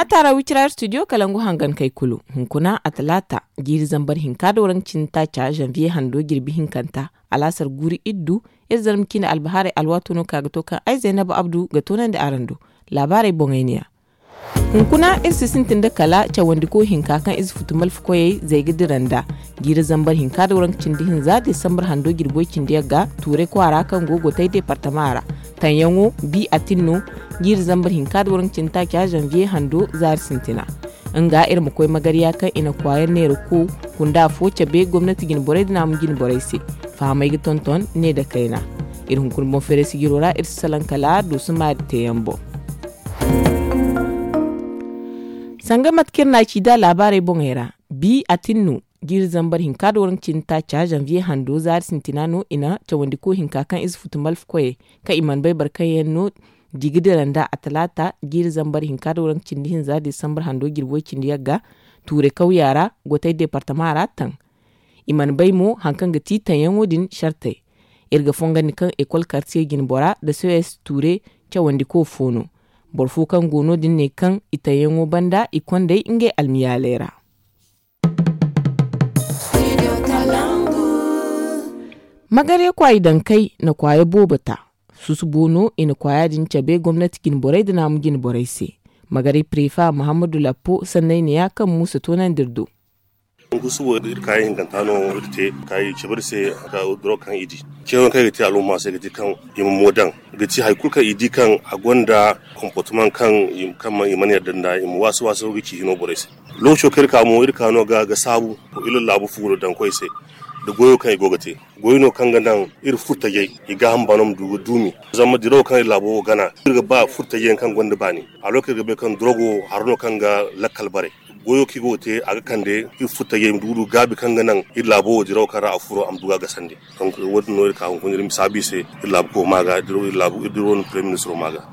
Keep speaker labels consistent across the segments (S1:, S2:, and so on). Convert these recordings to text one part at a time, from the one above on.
S1: matara wicirar studio kalangu hangan kai kulu hunkuna a talata giri zambar hinka da wurin cinta ca janvier hando girbi hinkanta alasar guri iddu irzar kina albahare alwato no kaga to kan ai Zainabu Abdu ga tonan da arando labarai bongainiya hunkuna irsi sintin da kala ca wandi ko hinka kan iz futumal fukoyi zai gidiranda giri zambar hinka da wurin cindihin za Desambar hando girbo cindiya ga ture kwara kan gogo tai departamara tanyango bi atinno giri zambar hinka da wurin cinta kya janvier hando zar sintina nga irma koy magariya kan ina kwayar ne ko kunda foce be gwamnati gin borai da namun gin borai se famai ga tonton ne da kaina irin kurmo fere sigirora irsalan kala do suma da yambo sanga matkir na ci da labarai bongera bi atinno giri zambar hinka da wurin cinta kya janvier hando zar sintinano ina tawandi ko hinka kan is futumal koy ka iman bai barkayen no digidiranda a talata giri zambar hinka da wurin cindihin za Desambar hando girbo cindiya ga ture kauyara gotai departamara tan iman bai mo hankan ga titan yanwodin shartai irga fongani kan ekol quartier ginbora da sos ture wandi ko fono borfu kan gono din ne kan ita yanwo banda ikondai inge almiyalera magare kwai dan kai na kwaye bobata susu bono ina kwaya din cabe gwamnati gin borai da namu gin borai se magari prefa Muhammadu Lappo sannan ne ya kan musu tonan dirdo
S2: gusu wo kayan gantano irte kai cibir se ka dro kan idi kewan kai ti al'umma sai gati kan modan gati haikul kan idi kan agonda comportement kan iman yadda da wasu gici hino borai se locho kirka mu irka no ga sabu ilul labu furo dan koi se da goyo kan igogate goyo no kan gandan ir furta ye iga hambanom du dumi zama diro kan labo gana irga ba furta ye kan gonda bani a lokacin ga be kan drogo harno kan ga lakkal bare goyo ki gote aga kande ir furta ye dudu gabi kan ganan ir labo diro kara afuro am duga ga sande kan wodin no ka kun rim sabi se ir labo ko maga diro ir labo diro no premier ministre maga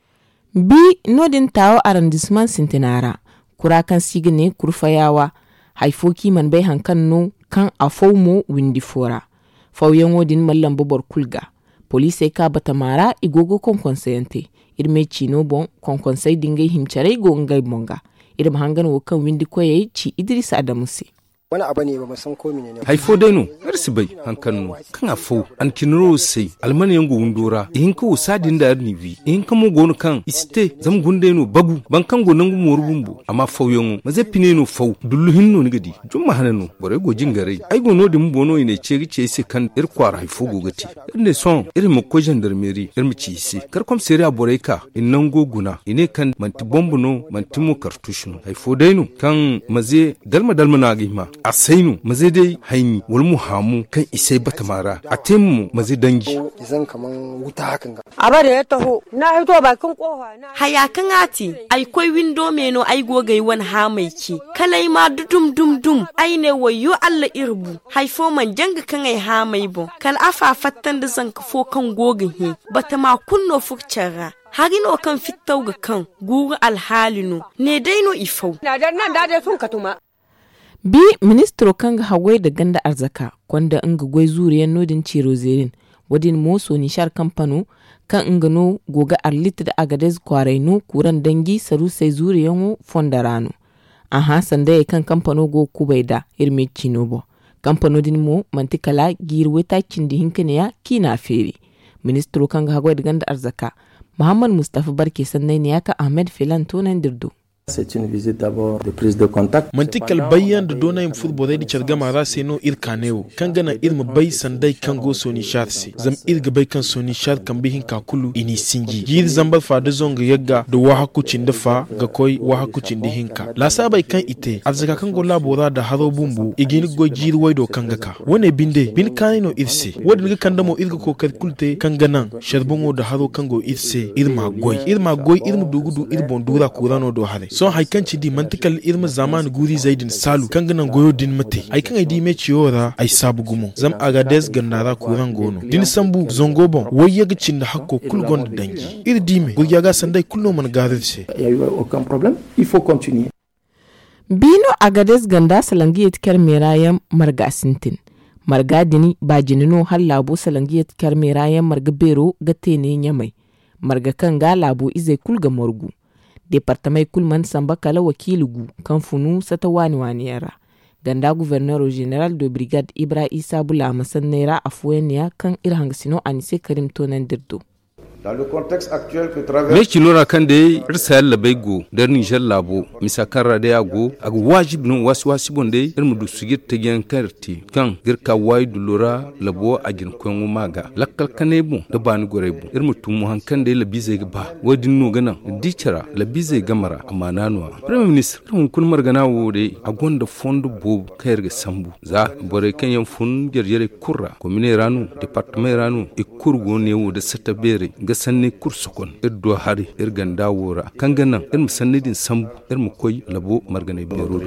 S1: bi nodin tawo arrondissement Sintinara kura kan sigine kurfayawa haifoki man bai hankan no kan a faumo windi fora fauyen wodin mallam bobor kulga police ka bata mara igogo kon konseyante irme chino bon kon konsey dingai himchare go ngai monga irim hangan wo kan windi koye ci Idris Adamusi
S3: wani abu ne ba san ko menene
S4: haifo daino arsi bai hankanno kan afo an kinro sai almani yango wundora in ko sadin da arni vi in kamo gonu kan iste zam gundeno bagu ban kan go nangu morubumbu amma fawyon maze pineno faw dullu hinno ni gadi jumma hanano bore go jingare ai go no dim bono ine ce se kan ir kwara haifo go gati ne son irin mo ko gendarmerie irmi ci se kar kom sere abore ka in nango guna ine kan manti bombu no manti mo kartushno haifo daino kan maze dalma na gima a sainu maze dai haini walmu hamu kan isai bata mara a temu maze dangi
S3: zan kaman wuta hakan ga
S5: abare ya taho na hito bakin kofa na
S6: hayakan ati ai koi window meno ai gogai wan ha mai ki kalai ma dum ai ne wayo Allah irbu haifo man janga kan ai ha mai bo kal afa fattan da zan kafo kan gogin he bata ma kunno fukcara hagino kan fittau ga kan guru alhalino ne daino ifau
S5: na dan nan da sun katuma
S1: bi ministro kanga hawai da ganda arzaka kwanda inga gwai zuriyan nodin cirozerin wadin moso nishar kamfano kan inga no goga arlit da agadez kwaraino kuran dangi saru sai zuriyan fondarano aha sanda ya kan kamfano go kubai da irme chinobo kamfano din mo mantikala girwe ta kindi hinkane ya kina feri ministro kanga hawai da ganda arzaka Muhammad Mustafa Barke sannan ne yaka Ahmed Filan tonan dirdo
S7: C'est une visite d'abord de prise de contact.
S8: Mantikal bayan da donayin football da charga mara sai no ir kaneo. Kan gana irma bai sandai kan go soni sharsi. Zam irga bai kan soni shar kan bihin kakulu ini singi. Yir zamba fa da zonga yagga da wahakucin da fa ga koi wahakucin da hinka. La sabai kan ite arzaka kan go labora da haro bumbu igini go jir waido kan gaka. Wane binde bin kanino irse. Wadin ga kan da mo irga kokar kulte kan ganan sharbungo da haro kan go irse irma goy. Irma dugudu irbon dura kurano do hare. So haikanci di mantikal irma zaman guri zaidin salu kan ganan goyo din mate haikan ai di me ciyora ai sabu gumo zam agades gandara kuran gono din sambu zongobon wai yaga cin da hakko kulgon da dangi ir di me gurya ga sandai kullo man garirse
S7: Il y a eu aucun problème, il faut continuer.
S1: Bino agades ganda salangiyat kar merayan marga sintin marga dini ba jinino har labo salangiyat kar merayan marga bero gate ne nyamai marga kan ga labo izai kulga morgu departamai kulman samba kala wakiligu kan funu sata wani yara ganda gouverneur general de brigade Ibra Isa Bula masannera afueniya kan irhangasino anise Karim tonan dirdo.
S4: Me kilora kan de irsa labai go da Niger labo misakan rade ago ag wajib nun waswasi bonde irmu du sugir tegen karti kan girka wai dulora labo agin kongu maga lakkal kanebu da bani gorebu irmu tumu hankan de labize ba wadin no gana dichara labize gamara amananwa prime minister kun kun margana wode agonda fondo bo kayar sambu za bore kan yan fun gerjere kurra komine ranu departement ranu ikurgo ne wo da satabere sanni kursukon irdo hari irganda wora kangana irmu sannidin sambu irmu koy labo margane bero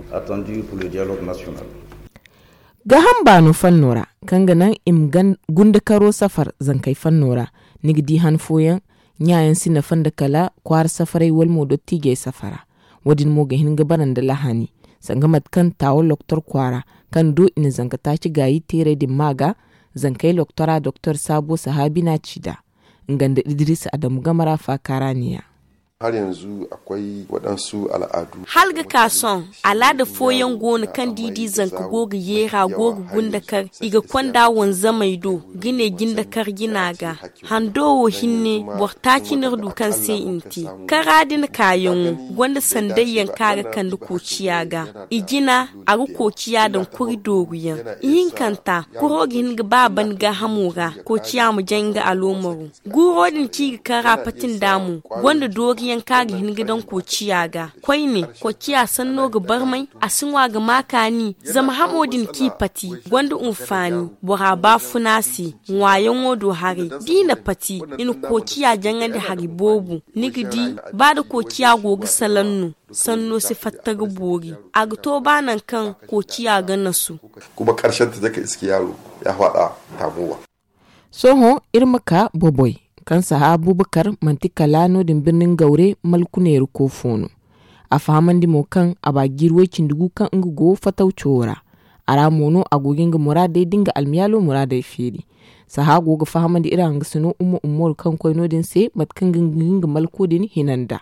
S1: gahan banu fannora kangana imgan gunda karo safar zankai fannora nigdi han foyan nyayan sina fanda kala kwar safarai wal modotti ge safara wadin moga hin gabanan da lahani sangamat kan tawo doktor kwara kan do in zanka taci gayi tere din maga zankai doktora doktor sabo sahabi na cida nganda Idris Adamu Gamara fa karaniya.
S9: Har yanzu akwai waɗansu al'adu.
S6: Halga kason al'ada foyan gona kan didi zanka goga yera goga gundakar iga kwanda wanza maido gine gindakar ginaga handowo hinne bortaki nardu kan sai inti karadin kayan gwanda sandayyan kaga kan da kociyaga igina agu kociya dan kuri doguyan yin kanta kurogin ga baban ga hamura kociya mu janga alomaru gurodin ci kara patin damu gwanda dogiyan kage hin gidan kociya ga kwai ne kociya sanno ga barmai asinwa ga makani zama hamodin kipati gwanda umfani bora ba funasi wayan wodo hari dina pati in kociya janga da hari bobu nigidi ba da kociya gogi salannu sanno si fattaga bori agto banan kan kociya ga nasu
S9: kuma karshen ta zaka iski yaro ya fada tamuwa
S1: soho irmaka boboy kan saha Abubakar mantikalano din birnin Gaure malkuneru ko fono a fahamandi mo kan abagirwe cindugu kan ngugo fatauchora ara mono agogin ga murade dinga almiyalo murade fili saha goga fahamandi ira ngasino umur kan koino din se matkan gingin malkodin hinanda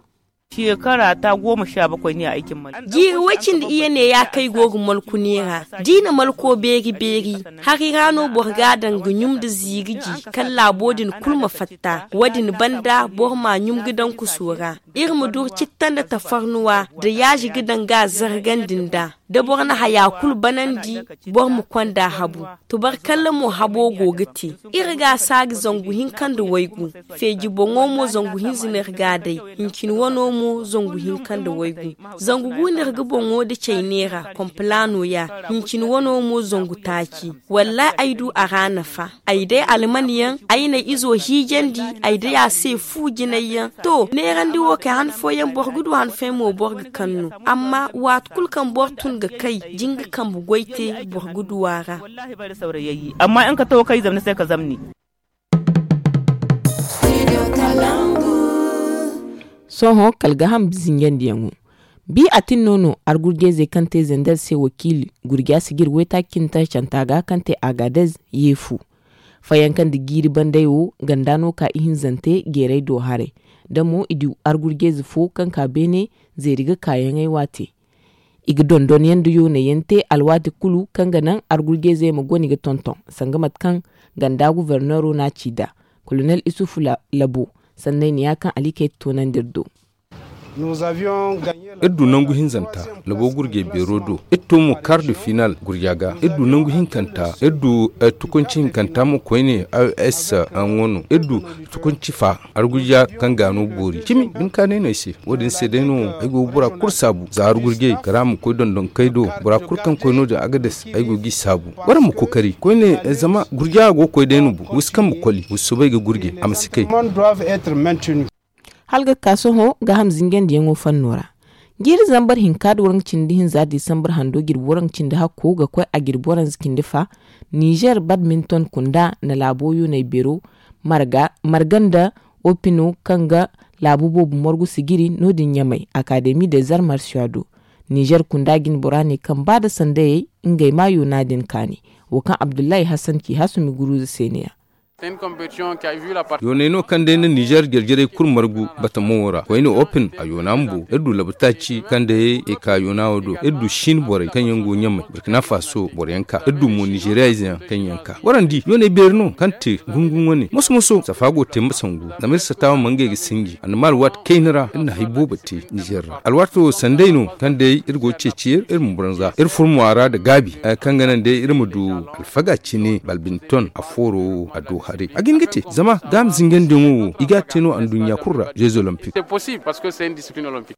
S10: shekara ta 17 ne a aikin mulki.
S6: Girwacin da iya ne ya kai gogun mulku nera. Dina malko beri hari rano borgadan gunyum da zirigi kan labodin kulma fatta wadin banda borma nyum gidan kusura. Irmu dur cittan da tafarnuwa da yaji gidan ga zargan dinda. Da borna haya kul banandi bor mu kwanda habu. Tubar kallon mu habo gogati. Irga sagi zanguhin kan da waigu. Feji bongo mo zanguhin zinar gadai. Inkin wano mo zanguhin kan da waigu. Zangugu ne ga bongo da chainera komplano ya. Inkin wano mo zangu taki. Wallahi aidu a rana fa. Aidai almaniyan aina izo hijendi aidai ya se fu ginayyan. To ne randi wo kai han foyan borgudu han femo borg kannu. Amma wat kulkan bortun ga kai jinga kan bugoite borgudu wara.
S10: Wallahi bari saurayi amma in ka tawo kai zamni sai ka zamni.
S1: Soho kalgaham bizingen diyangu. Bi atin nono argurgeze kante zendel se wakili gurgya sigir weta kinta chantaga kante agadez yefu. Fayankan di giri bandayo gandano ka ihin zante gerei do hare. Damo idi argurgeze fo kan ka bene zeriga kayan aiwate. Igi dondon yandu yo ne yente alwati kulu kan ganan argurgeze magwani ga tonton. Sangamat kan ganda guvernero na chida. Colonel Isufu Labo sannan ne ya kan alike tonan dirdo.
S4: Iddu nangu hinzanta labo gurge berodo itto mu quart de final guryaga iddu nangu hinkanta iddu tukunci hinkanta mu koine AS anwono iddu tukunci fa argurya kan gano bori kimi bin kane ne shi wodin se deno aigo bura kursabu za argurge karamu ko dondon kaido bura kurkan koino da agades aigo gi sabu wara mu kokari koine zama gurya go ko deno bu wuskan mu koli wusubai ga gurge amsikai
S1: halga kasoho ga hamzingen da yango fannora gir zambar hinkad wurin cindihin za Disambar hando girboran cindi hakko ga kwai a girboran zikin fa Niger badminton kunda na laboyo na biro marganda opino kanga labubo morgu sigiri nodin yamai Académie des Arts Martiaux Niger kunda gin borane kan bada sandaye ingai mayo nadin kani wakan Abdullahi Hassan ki hasumi guru seniya
S4: yone no kande na Niger gergere kurmargu batamora wayno open ayonambo edu labtachi kande e ka yonawdo edu shin bore kanyango nyamma Burkina Faso borenka edu mo Nigeria kanyanka warandi yone berno kante gungun woni musu safago tembasangu namir satawa mange singi anmal wat kainara inna haibo bati Niger alwato sandaino kande irgo ceciyar irin buranza furmuwara da gabi kanganan da irmudu alfaga cine balbinton aforo ado hare agin gite zama gam zingen dinwo igateno an dunya kurra Jeux Olympiques.
S11: C'est possible parce que c'est une discipline olympique.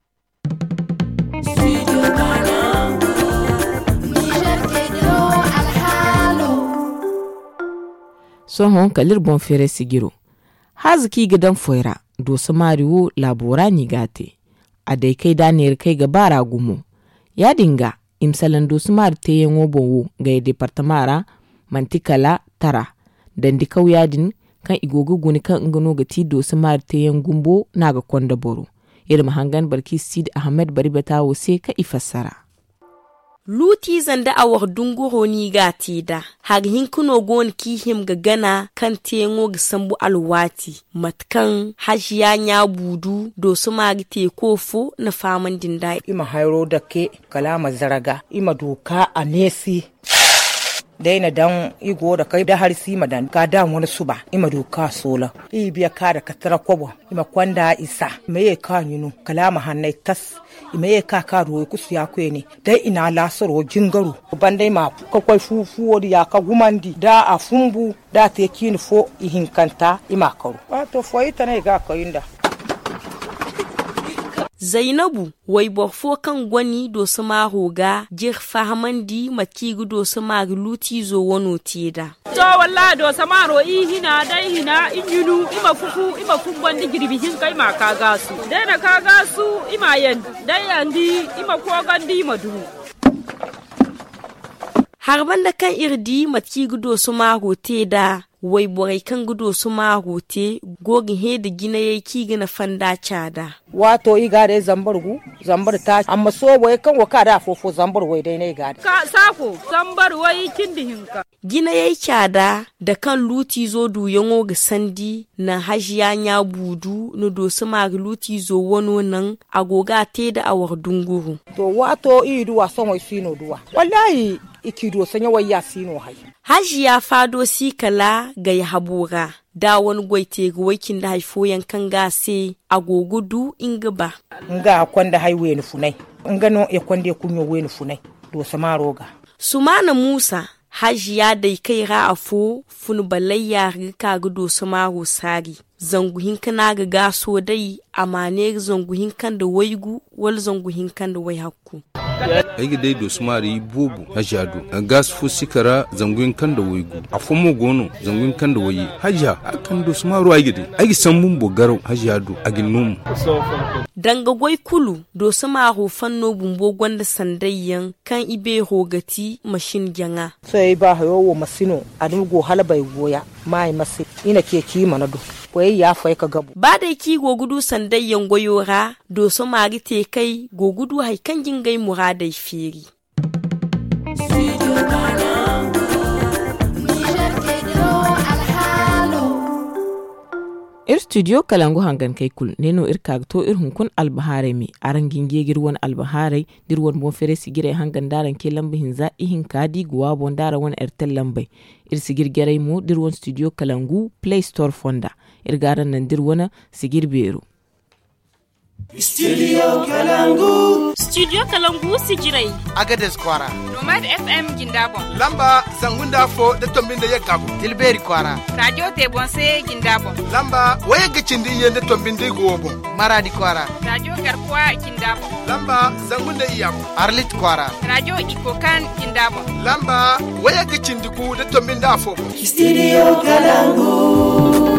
S1: Sohon kalir bon fere sigiro haziki gidan foira do samariwo labora ni gate adai kai daniyar kai ga bara gumo ya dinga imsalan do sumar te yengo bonwo ga departamara mantikala tara dandi kawyadin kan igogo guni kan ngano ga ti do sumar te yengumbo naga konda boro irin hangan barki Sid Ahmed Baribata wose ka ifassara
S6: luti zanda a war dunguro ni gati da har hinkuno gon ki him ga gana kan tengo ga sambu alwati matkan hajiya nya budu do su magi te kofo na faman dinda
S12: ima hairo da ke kalama zaraga ima doka anesi daina dan igo da kai da har si madan ka da wani suba ima doka sola biya ka da katara kobo ima kwanda isa meye ka nyinu kalama hannai tas imaye ka ruwa kusu ya kwe dai ina lasaro jingaro bandai ma kakwai fufuwo ya ka gumandi da a fumbu da te kini fo ihinkanta ima karu wato fo ita ne ga kayinda
S6: Zainabu wai borfo kan gwani do sama hoga jir fahamandi makigu do sama luti zo wono tida
S13: to wallahi do sama ro hina dai hina injunu ima fufu ima fumbandi girbi hin kai ma kaga su dai na kaga su ima yan dai andi ima kogandi madu
S6: harban da kan irdi makigu do sama hote da wai borai kan gudo su ma hote gogin he da gina yaki gina fanda cada
S12: wato igare zambar ta amma so wai kan waka da fofo zambar wai dai ne gade
S13: ka sako zambar wai kindihinka
S6: gina yayi cada da kan luti zo du yango ga sandi na hajiya nya budu no do su ma luti zo wono nan agoga te da awar dunguru
S12: to wato idu wasan wai sino duwa wallahi ikido sanya wai ya sino hai
S6: hajiya fado sikala ga ya habura da wani gwaite ga wakin da haifo yankan gase agogudu inga ba
S12: nga kwanda highway ni funai nga no e kwande kunyo we ni funai do samaroga
S6: Sumana Musa hajiya da kai ra afo fun balayya ga gudo samaro sari zanguhin kana ga gaso dai amane zanguhin kan da waigu wal zanguhin kan da wai hakku
S4: aigi dai do sumari bobu hajadu gas fu sikara zanguin kan da waigu afumo gono zanguin kan da wayi haja akan do sumaru aigi sambun bogaro hajadu aginnum
S6: danga gwai kulu do samaru fanno bumbo gwanda sandayyan kan ibe hogati mashin gyanga
S12: sai ba hayo wo masino adum go halabai goya mai masi ina ke ki manado wai ya fai ka gabu
S6: ba da ki gogudu sandayyan goyora do samari te kai gogudu haikan gingai muradai firi
S1: studio kalangu hangan kai kul neno kagto hunkun albahare mi arangin gegir won albahare dir won bon fere sigire hangan daran ke lambe hinza ihin kadi guwa bon dara won ertel lambe sigir gere mu dir won studio kalangu play store fonda garan nan dir wona sigir beru
S14: Studio Kalangu.
S15: Studio Kalangu sigirai.
S14: Agades Kwara.
S15: Nomad FM Gindabon.
S14: Lamba Sangunda Fo de Tombinde Yakabu. Tilberi Kwara.
S15: Radio Tebonse Gindabon.
S14: Lamba Waya Gichindi Yende Tombinde Gobo. Maradi Kwara.
S15: Radio Garkwa Gindabon.
S14: Lamba Sangunda Iyam. Arlit Kwara.
S15: Radio Ikokan Gindabon.
S14: Lamba Waya Gichindi Ku de Tombinde Afo.
S16: Studio Kalangu.